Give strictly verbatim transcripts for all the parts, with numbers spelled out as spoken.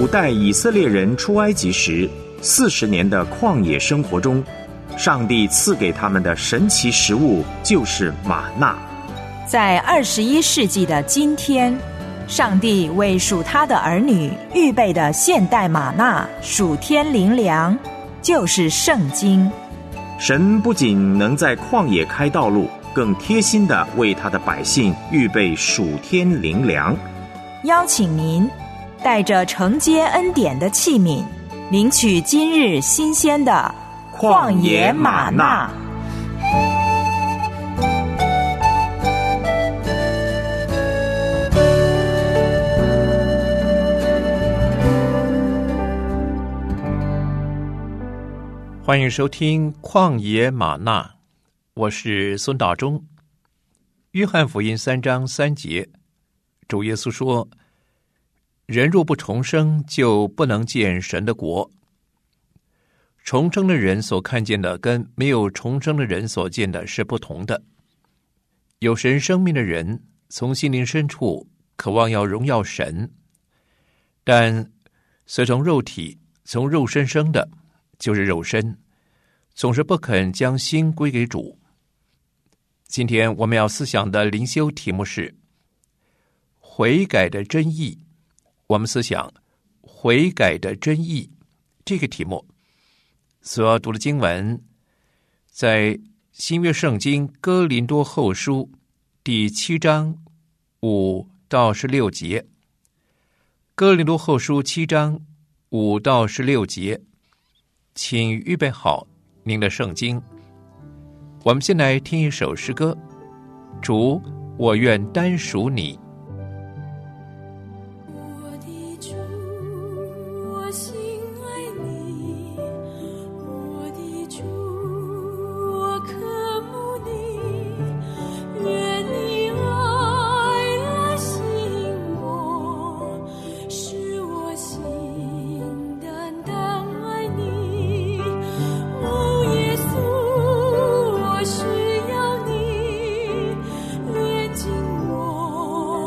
古代以色列人出埃及时四十年的旷野生活中，上帝赐给他们的神奇食物就是玛纳。 在二十一世纪的今天，上帝为属他的儿女预备的现代玛纳属天灵粮，就是圣经。 神不仅能在旷野开道路，更贴心地为他的百姓预备属天灵粮。 邀请您带着承接恩典的器皿，领取今日新鲜的旷野玛纳。 欢迎收听旷野玛纳，我是孙大中。约翰福音三章三节，主耶稣说，人若不重生，就不能见神的国。重生的人所看见的跟没有重生的人所见的是不同的。有神生命的人从心灵深处渴望要荣耀神，但随从肉体从肉身生的就是肉身，总是不肯将心归给主。今天我们要思想的灵修题目是悔改的真义。我们思想悔改的真义这个题目所要读的经文，在新约圣经哥林多后书第七章五到十六节。哥林多后书七章五到十六节，请预备好您的圣经。我们先来听一首诗歌，主，我愿单属你。 需要你连进我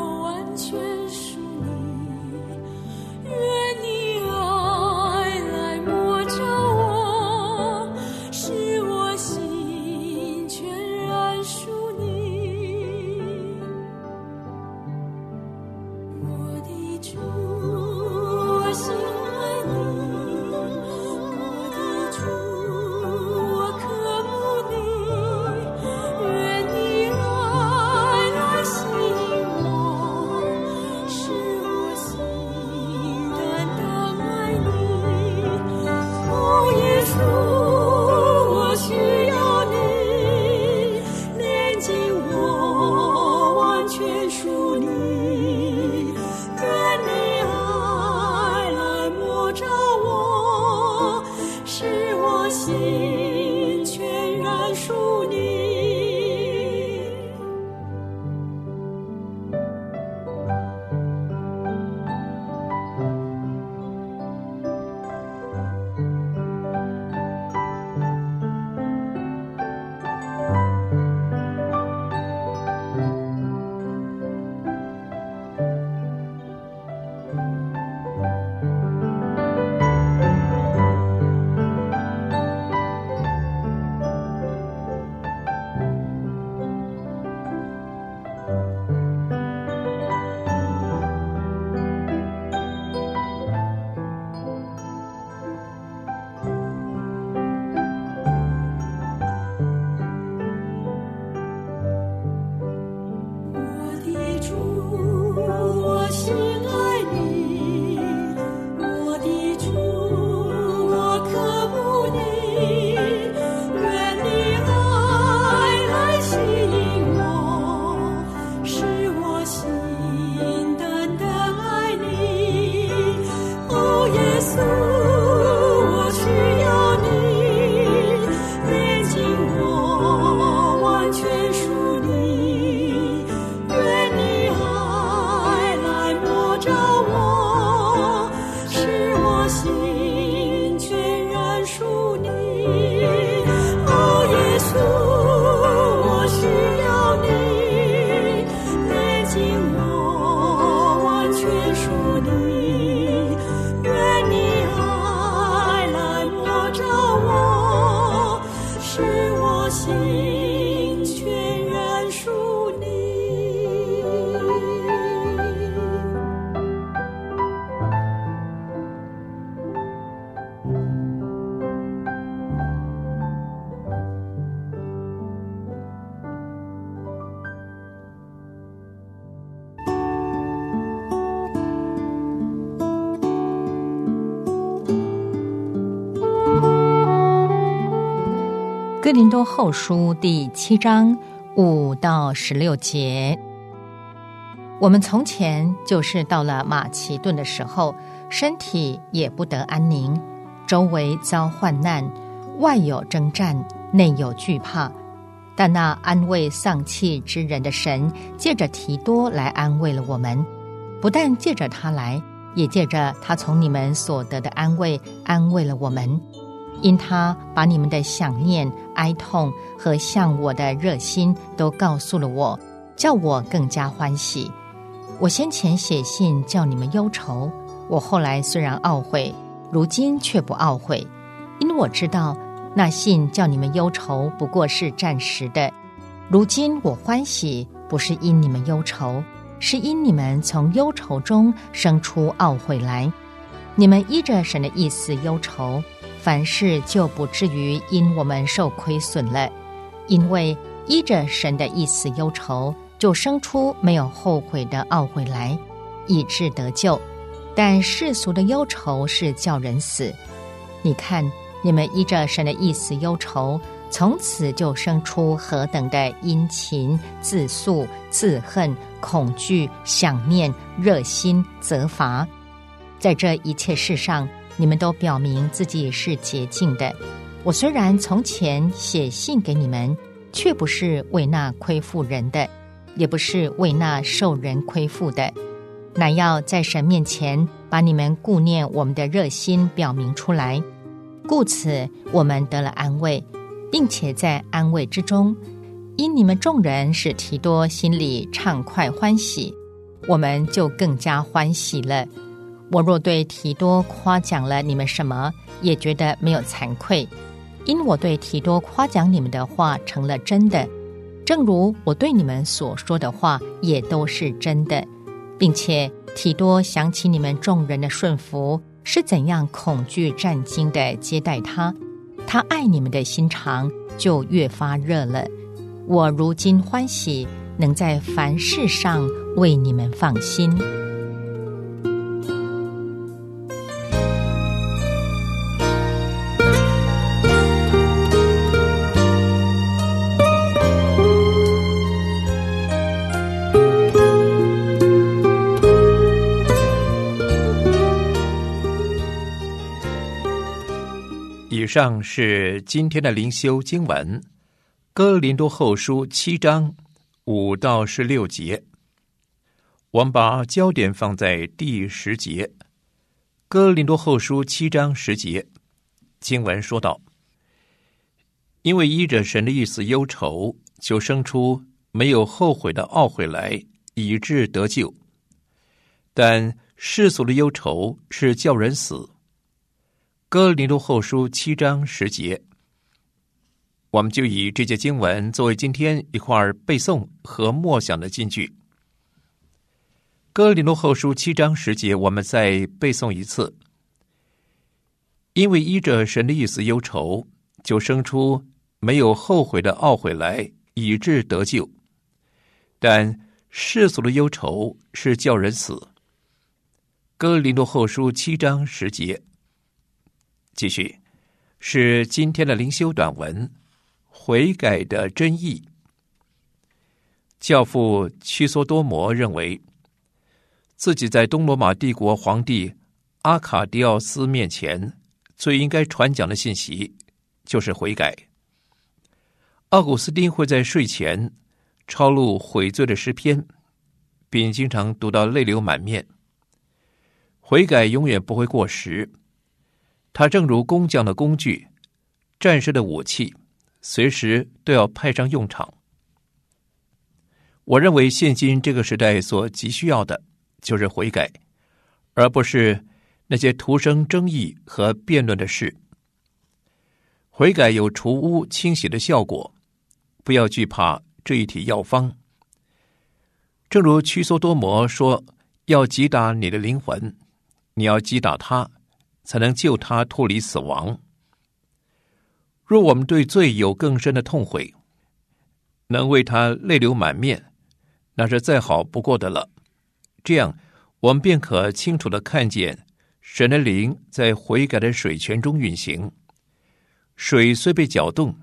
哥林多后书第七章五到十六节。我们从前就是到了马其顿的时候，身体也不得安宁，周围遭患难，外有征战，内有惧怕。但那安慰丧气之人的神，借着提多来安慰了我们，不但借着他来，也借着他从你们所得的安慰安慰了我们。因他把你们的想念、哀痛和向我的热心都告诉了我，叫我更加欢喜。我先前写信叫你们忧愁，我后来虽然懊悔，如今却不懊悔，因我知道那信叫你们忧愁不过是暂时的。如今我欢喜，不是因你们忧愁，是因你们从忧愁中生出懊悔来。你们依着神的意思忧愁，凡事就不至于因我们受亏损了。因为依着神的意思忧愁，就生出没有后悔的懊悔来，以致得救。但世俗的忧愁是叫人死。你看，你们依着神的意思忧愁，从此就生出何等的殷勤、自诉、自恨、恐惧、想念、热心、责罚。在这一切事上，你们都表明自己是洁净的。我虽然从前写信给你们，却不是为那亏负人的，也不是为那受人亏负的，乃要在神面前把你们顾念我们的热心表明出来。故此我们得了安慰，并且在安慰之中，因你们众人使提多心里畅快欢喜，我们就更加欢喜了。我若对提多夸奖了你们什么，也觉得没有惭愧，因我对提多夸奖你们的话成了真的，正如我对你们所说的话也都是真的。并且提多想起你们众人的顺服，是怎样恐惧战兢地接待他，他爱你们的心肠就越发热了。我如今欢喜，能在凡事上为你们放心。 以上是今天的灵修经文，哥林多后书七章五到十六节。我们把焦点放在第十节。哥林多后书七章十节，经文说道：因为依着神的意思忧愁，就生出没有后悔的懊悔来，以致得救。但世俗的忧愁是叫人死。哥林多后书七章十节，我们就以这节经文作为今天一块背诵和默想的金句。哥林多后书七章十节，我们再背诵一次。因为依着神的意思忧愁，就生出没有后悔的懊悔来，以致得救。但世俗的忧愁是叫人死。哥林多后书七章十节。继续是今天的灵修短文，悔改的真意。教父屈梭多摩认为，自己在东罗马帝国皇帝阿卡迪奥斯面前最应该传讲的信息就是悔改。奥古斯丁会在睡前抄录悔罪的诗篇，并经常读到泪流满面。悔改永远不会过时，它正如工匠的工具，战士的武器，随时都要派上用场。我认为现今这个时代所急需要的就是悔改，而不是那些徒生争议和辩论的事。悔改有除污清洗的效果，不要惧怕这一体药方。正如屈梭多摩说，要击打你的灵魂，你要击打它，才能救他脱离死亡。若我们对罪有更深的痛悔，能为他泪流满面，那是再好不过的了。这样我们便可清楚地看见神的灵在悔改的水泉中运行。水虽被搅动，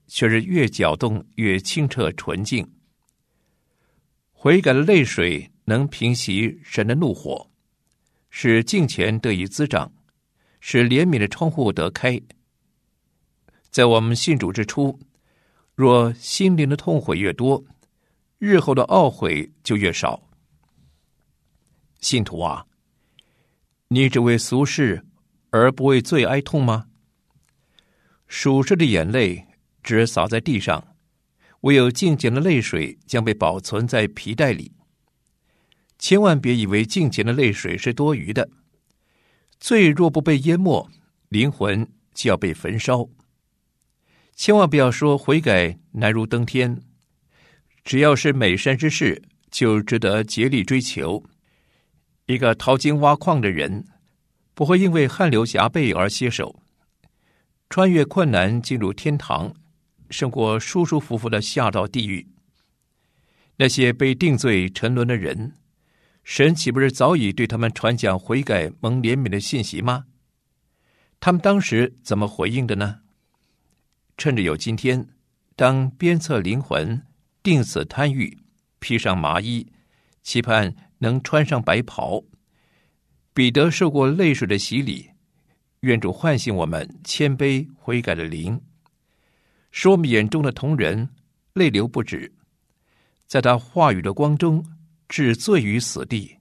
却是越搅动越清澈纯净。悔改的泪水能平息神的怒火，使敬虔得以滋长，使怜悯的窗户得开。在我们信主之初，若心灵的痛悔越多，日后的懊悔就越少。信徒啊，你只为俗事而不为罪哀痛吗？属世的眼泪只洒在地上，唯有敬虔的泪水将被保存在皮带里。千万别以为敬虔的泪水是多余的，罪若不被淹没，灵魂就要被焚烧。千万不要说悔改难如登天，只要是美善之事，就值得竭力追求。一个淘金挖矿的人，不会因为汗流浃背而歇手，穿越困难进入天堂，胜过舒舒服服的下到地狱。那些被定罪沉沦的人，神岂不是早已对他们传讲悔改蒙怜悯的信息吗？他们当时怎么回应的呢？趁着有今天，当鞭策灵魂，定死贪欲，披上麻衣，期盼能穿上白袍。彼得受过泪水的洗礼，愿主唤醒我们谦卑悔改的灵，使我们眼中的同人泪流不止，在他话语的光中置罪于死地。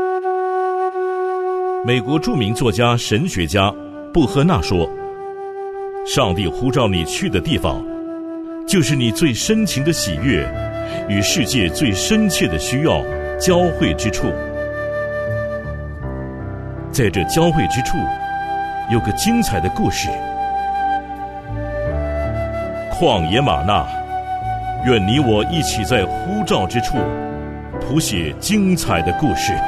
美国著名作家神学家布赫纳说，上帝呼召你去的地方，就是你最深情的喜悦与世界最深切的需要交汇之处。在这交汇之处，有个精彩的故事。旷野玛纳，愿你我一起在呼召之处谱写精彩的故事。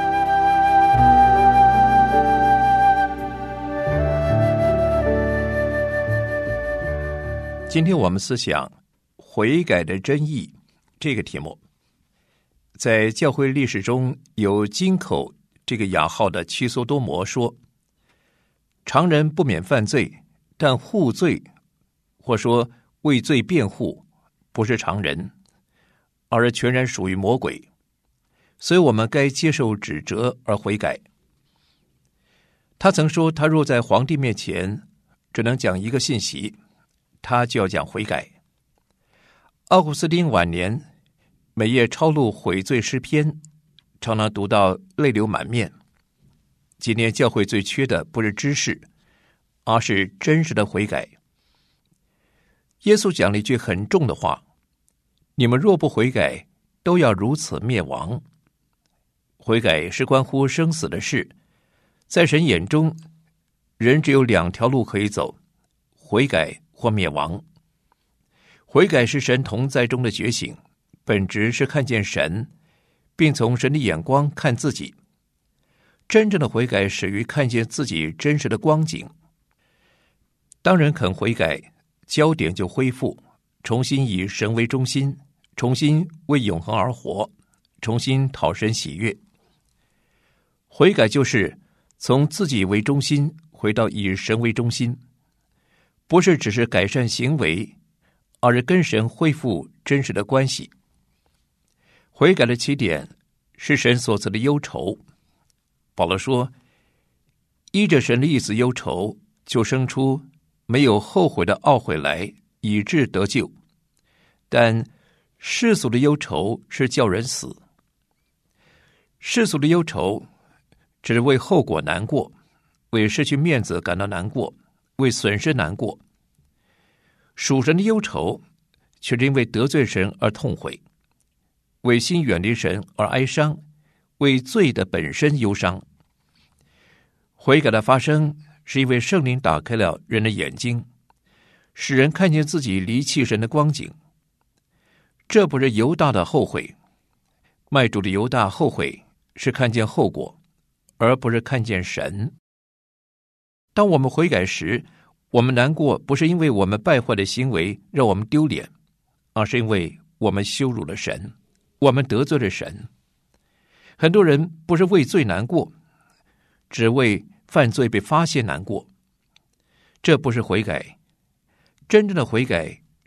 今天我们思想悔改的真意这个题目。在教会历史中，有金口这个雅号的屈梭多摩说，常人不免犯罪，但护罪或说为罪辩护不是常人，而是全然属于魔鬼，所以我们该接受指责而悔改。他曾说，他若在皇帝面前只能讲一个信息，他就要讲悔改。奥古斯丁晚年每夜抄录悔罪诗篇，常常读到泪流满面。今天教会最缺的不是知识，而是真实的悔改。耶稣讲了一句很重的话，你们若不悔改，都要如此灭亡。悔改是关乎生死的事，在神眼中，人只有两条路可以走，悔改或灭亡。悔改是神同在中的觉醒，本质是看见神，并从神的眼光看自己。真正的悔改始于看见自己真实的光景。当人肯悔改，焦点就恢复，重新以神为中心，重新为永恒而活，重新讨神喜悦。悔改就是从自己为中心回到以神为中心，不是只是改善行为，而是跟神恢复真实的关系。悔改的起点是神所赐的忧愁。保罗说，依着神的意思忧愁，就生出没有后悔的懊悔来，以致得救。但世俗的忧愁是叫人死。世俗的忧愁只是为后果难过，为失去面子感到难过，为损失难过。属神的忧愁却是因为得罪神而痛悔，为心远离神而哀伤，为罪的本身忧伤。悔改的发生是因为圣灵打开了人的眼睛，使人看见自己离弃神的光景。这不是犹大的后悔，卖主的犹大后悔是看见后果，而不是看见神。当我们悔改时，我们难过不是因为我们败坏的行为让我们丢脸，而是因为我们羞辱了神，我们得罪了神。很多人不是为罪难过，只为犯罪被发现难过。这不是悔改。真正的悔改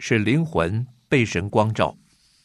是灵魂被神光照。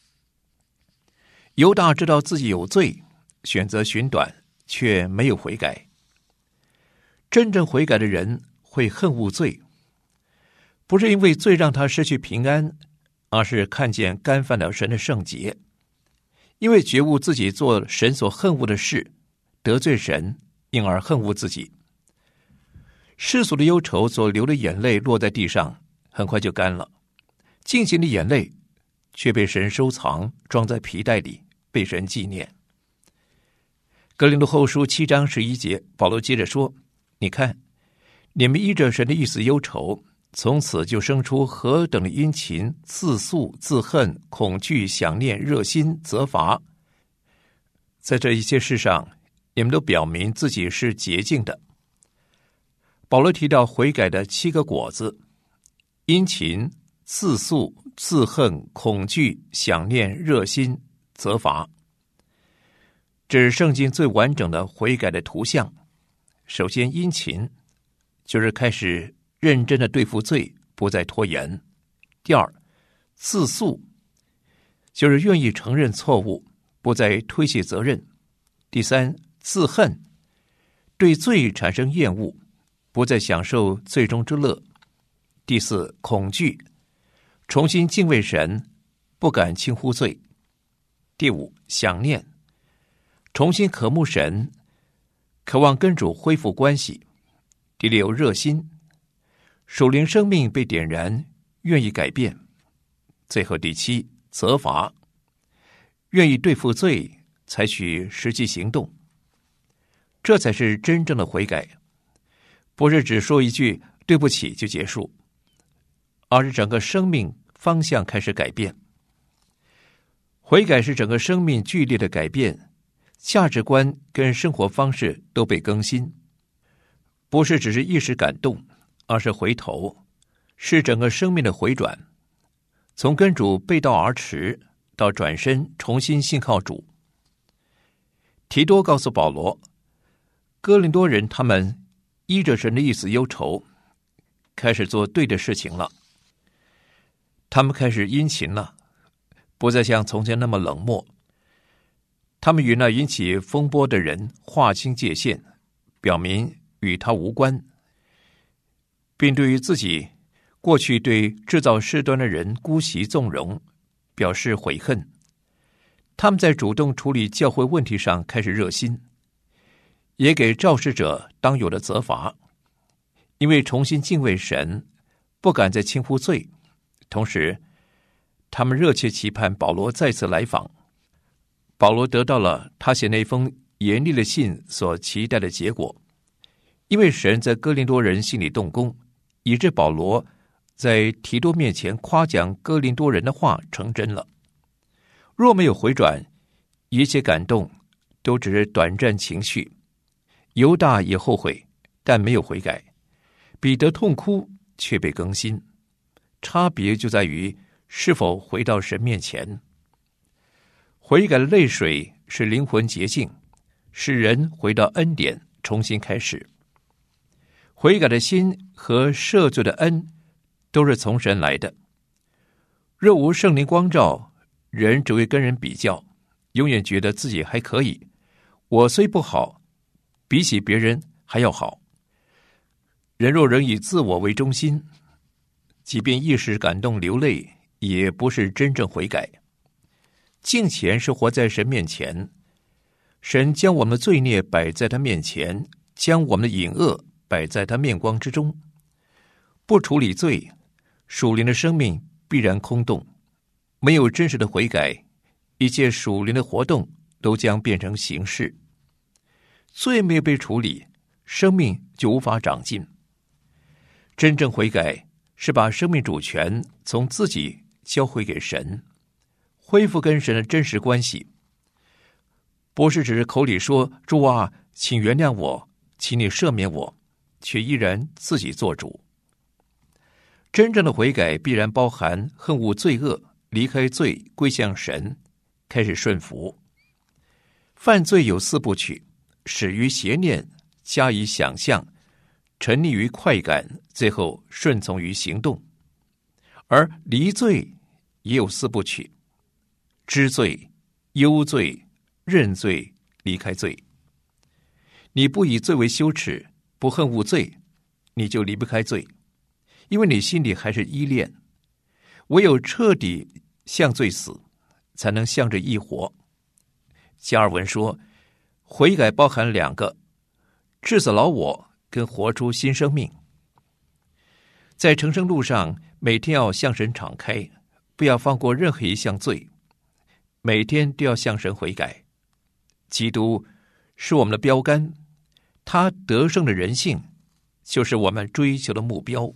犹大知道自己有罪，选择寻短，却没有悔改。真正悔改的人会恨恶罪，不是因为罪让他失去平安，而是看见干犯了神的圣洁，因为觉悟自己做神所恨恶的事，得罪神，因而恨恶自己。世俗的忧愁所流的眼泪落在地上，很快就干了，尽情的眼泪却被神收藏，装在皮带里，被神纪念。哥林多后书七章十一节，保罗接着说，你看，你们依着神的意思忧愁，从此就生出何等的殷勤、自诉、自恨、恐惧、想念、热心、责罚。在这一些事上，你们都表明自己是洁净的。保罗提到悔改的七个果子：殷勤、自诉、自恨、恐惧、想念、热心、责罚。这是圣经最完整的悔改的图像。首先，殷勤就是开始认真的对付罪，不再拖延。第二，自诉就是愿意承认错误，不再推卸责任。第三，自恨，对罪产生厌恶，不再享受罪中之乐。第四，恐惧，重新敬畏神，不敢轻忽罪。第五，想念，重新渴慕神，渴望跟主恢复关系。第六，热心，属灵生命被点燃，愿意改变。最后第七，责罚，愿意对付罪，采取实际行动。这才是真正的悔改，不是只说一句对不起就结束，而是整个生命方向开始改变。悔改是整个生命剧烈的改变，价值观跟生活方式都被更新，不是只是一时感动，而是回头，是整个生命的回转，从跟主背道而驰到转身重新信靠主。提多告诉保罗，哥林多人他们依着神的意思忧愁，开始做对的事情了。他们开始殷勤了，不再像从前那么冷漠。他们与那引起风波的人划清界限，表明与他无关，并对于自己过去对制造事端的人姑息纵容表示悔恨。他们在主动处理教会问题上开始热心，也给肇事者当有的责罚，因为重新敬畏神，不敢再轻忽罪。同时他们热切期盼保罗再次来访。保罗得到了他写那封严厉的信所期待的结果，因为神在哥林多人心里动工，以致保罗在提多面前夸奖哥林多人的话成真了。若没有回转，一切感动都只是短暂情绪。犹大也后悔，但没有悔改；彼得痛哭，却被更新。差别就在于是否回到神面前。悔改的泪水是灵魂洁净，使人回到恩典，重新开始。悔改的心和赦罪的恩都是从神来的。若无圣灵光照，人只会跟人比较，永远觉得自己还可以，我虽不好，比起别人还要好。人若仍以自我为中心，即便一时感动流泪，也不是真正悔改。敬虔是活在神面前，神将我们的罪孽摆在他面前，将我们的隐恶摆在他面光之中。不处理罪，属灵的生命必然空洞。没有真实的悔改，一切属灵的活动都将变成形式。罪没有被处理，生命就无法长进。真正悔改是把生命主权从自己交回给神，恢复跟神的真实关系，不是只是口里说主啊，请原谅我，请你赦免我，却依然自己做主。真正的悔改必然包含恨恶罪恶，离开罪，归向神，开始顺服。犯罪有四部曲：始于邪念，加以想象，沉溺于快感，最后顺从于行动。 而离罪也有四部曲：知罪、忧罪、认罪、离开罪。你不以罪为羞耻，不恨恶罪，你就离不开罪，因为你心里还是依恋。唯有彻底向罪死，才能向着义活。加尔文说，悔改包含两个：治死老我跟活出新生命。在成圣路上，每天要向神敞开，不要放过任何一项罪，每天都要向神悔改。基督是我们的标杆，他得胜的人性就是我们追求的目标。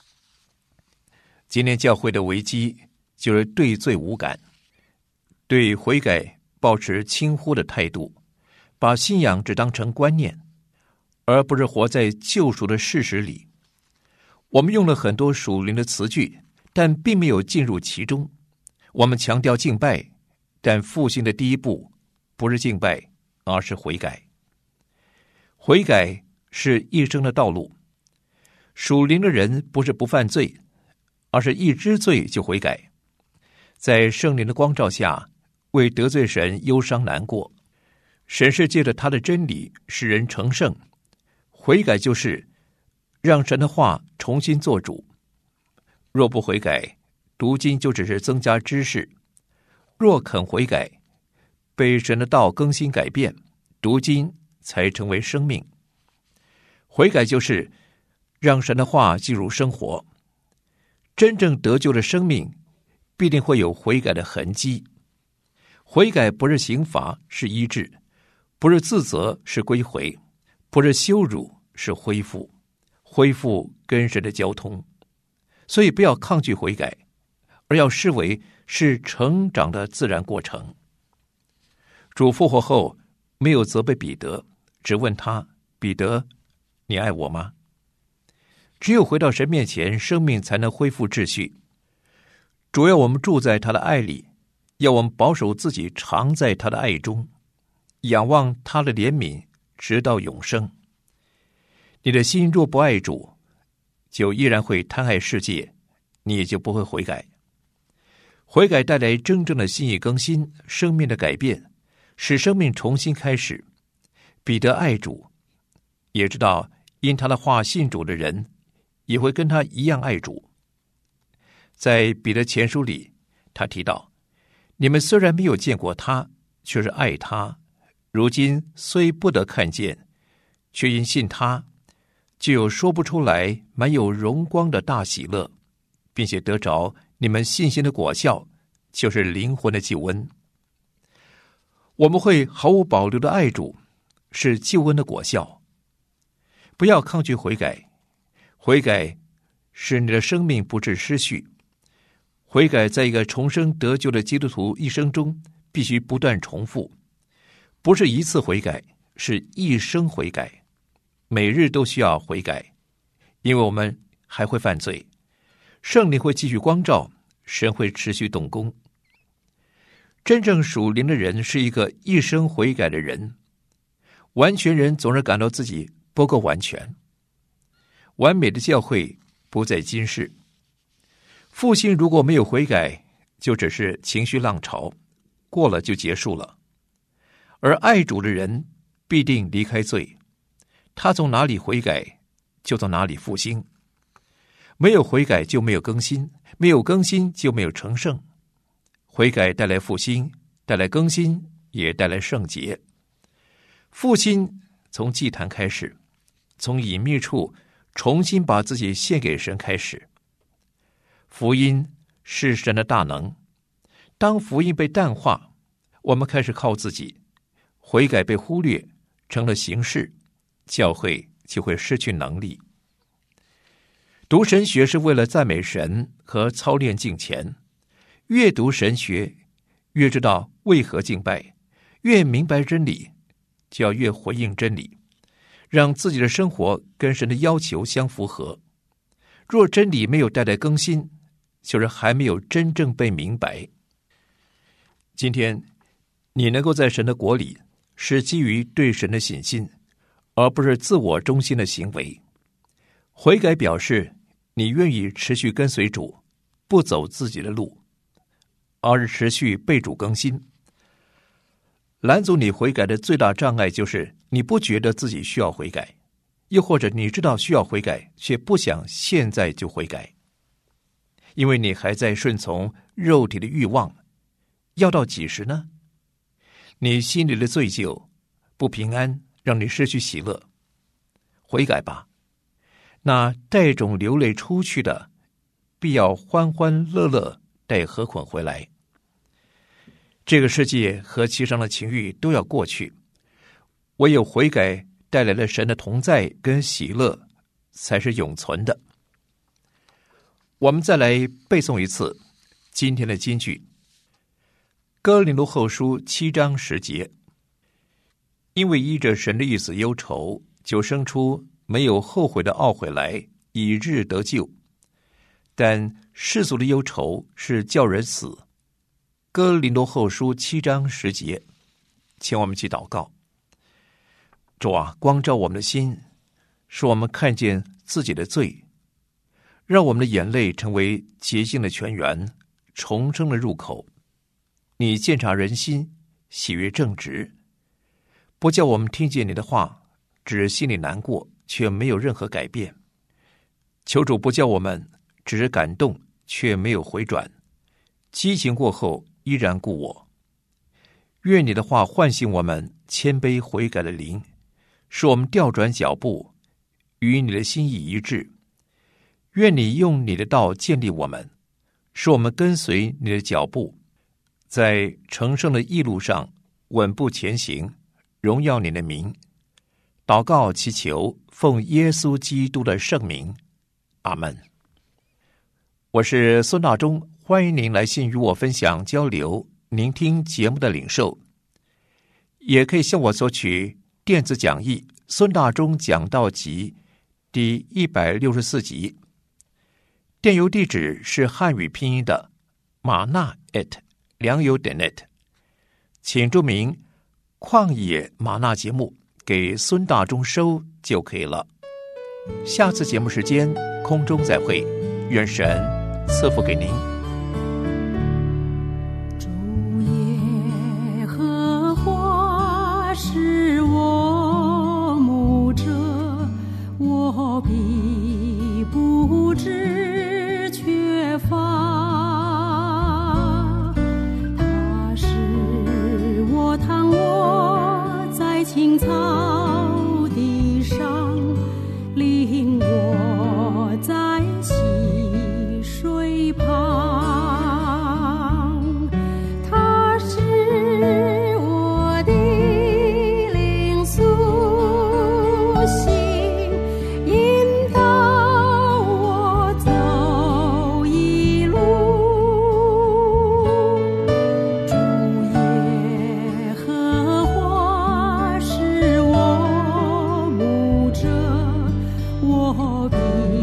今天教会的危机就是对罪无感，对悔改抱持轻忽的态度，把信仰只当成观念，而不是活在救赎的事实里。我们用了很多属灵的词句，但并没有进入其中。我们强调敬拜，但复兴的第一步不是敬拜，而是悔改。悔改是一生的道路。属灵的人不是不犯罪，而是一知罪就悔改，在圣灵的光照下，为得罪神忧伤难过。神是借着他的真理使人成圣，悔改就是让神的话重新做主。若不悔改，读经就只是增加知识；若肯悔改，被神的道更新改变，读经才成为生命。悔改就是让神的话进入生活。真正得救的生命必定会有悔改的痕迹。悔改不是刑罚，是医治；不是自责，是归回；不是羞辱，是恢复。恢复跟神的交通。所以不要抗拒悔改，而要视为是成长的自然过程。主复活后没有责备彼得，只问他：彼得，你爱我吗？只有回到神面前，生命才能恢复秩序。主要我们住在他的爱里，要我们保守自己常在他的爱中，仰望他的怜悯直到永生。你的心若不爱主，就依然会贪爱世界，你也就不会悔改。悔改带来真正的心意更新，生命的改变，使生命重新开始。彼得爱主，也知道因他的话信主的人也会跟他一样爱主。在彼得前书里，他提到，你们虽然没有见过他，却是爱他，如今虽不得看见，却因信他，就有说不出来满有荣光的大喜乐，并且得着你们信心的果效，就是灵魂的救恩。我们会毫无保留的爱主，是救恩的果效。不要抗拒悔改，悔改使你的生命不致失序。悔改在一个重生得救的基督徒一生中必须不断重复，不是一次悔改，是一生悔改。每日都需要悔改，因为我们还会犯罪，圣灵会继续光照，神会持续动工。真正属灵的人是一个一生悔改的人。完全人总是感到自己不够完全。完美的教会不在今世。复兴如果没有悔改，就只是情绪浪潮，过了就结束了。而爱主的人必定离开罪，他从哪里悔改，就从哪里复兴。没有悔改就没有更新，没有更新就没有成圣。悔改带来复兴，带来更新，也带来圣洁。复兴从祭坛开始，从隐秘处重新把自己献给神开始。福音是神的大能，当福音被淡化，我们开始靠自己，悔改被忽略，成了形式，教会就会失去能力。读神学是为了赞美神和操练敬虔，越读神学，越知道为何敬拜，越明白真理，就要越回应真理，让自己的生活跟神的要求相符合。若真理没有带来更新，就是还没有真正被明白。今天你能够在神的国里，是基于对神的信心，而不是自我中心的行为。悔改表示你愿意持续跟随主， 不走自己的路，而是持续被主更新。拦阻你悔改的最大障碍就是你不觉得自己需要悔改，又或者你知道需要悔改，却不想现在就悔改，因为你还在顺从肉体的欲望。要到几时呢？你心里的罪疚、不平安让你失去喜乐。悔改吧，那带种流泪出去的，必要欢欢乐乐带禾捆回来。这个世界和其上的情欲都要过去，唯有悔改带来了神的同在跟喜乐，才是永存的。我们再来背诵一次今天的金句，哥林多后书七章十节。因为依着神的意思忧愁，就生出没有后悔的懊悔来，以日得救。但世俗的忧愁是叫人死。哥林多后书七章十节，请我们一起祷告。主啊，光照我们的心，使我们看见自己的罪，让我们的眼泪成为洁净的泉源，重生的入口。你鉴察人心，喜悦正直，不叫我们听见你的话，只心里难过，却没有任何改变。求主不叫我们只感动，却没有回转，激情过后依然故我。愿你的话唤醒我们谦卑悔改的灵，使我们调转脚步，与你的心意一致。愿你用你的道建立我们，使我们跟随你的脚步，在成圣的义路上稳步前行，荣耀你的名。祷告祈求，奉耶稣基督的圣名，阿们。我是孙大中，欢迎您来信与我分享交流您听节目的领受，也可以向我索取电子讲义孙大中讲道集第一百六十四集，电邮地址是汉语拼音的马纳 at 良友点 net， 请注明旷野马纳节目给孙大中收就可以了。下次节目时间空中再会，愿神赐福给您。 主耶和华是我牧者，我必不致缺乏。他是我躺卧在青草地上，领我在溪水旁。他是我的灵苏醒，引导我走一路。主耶和华是我牧者，我必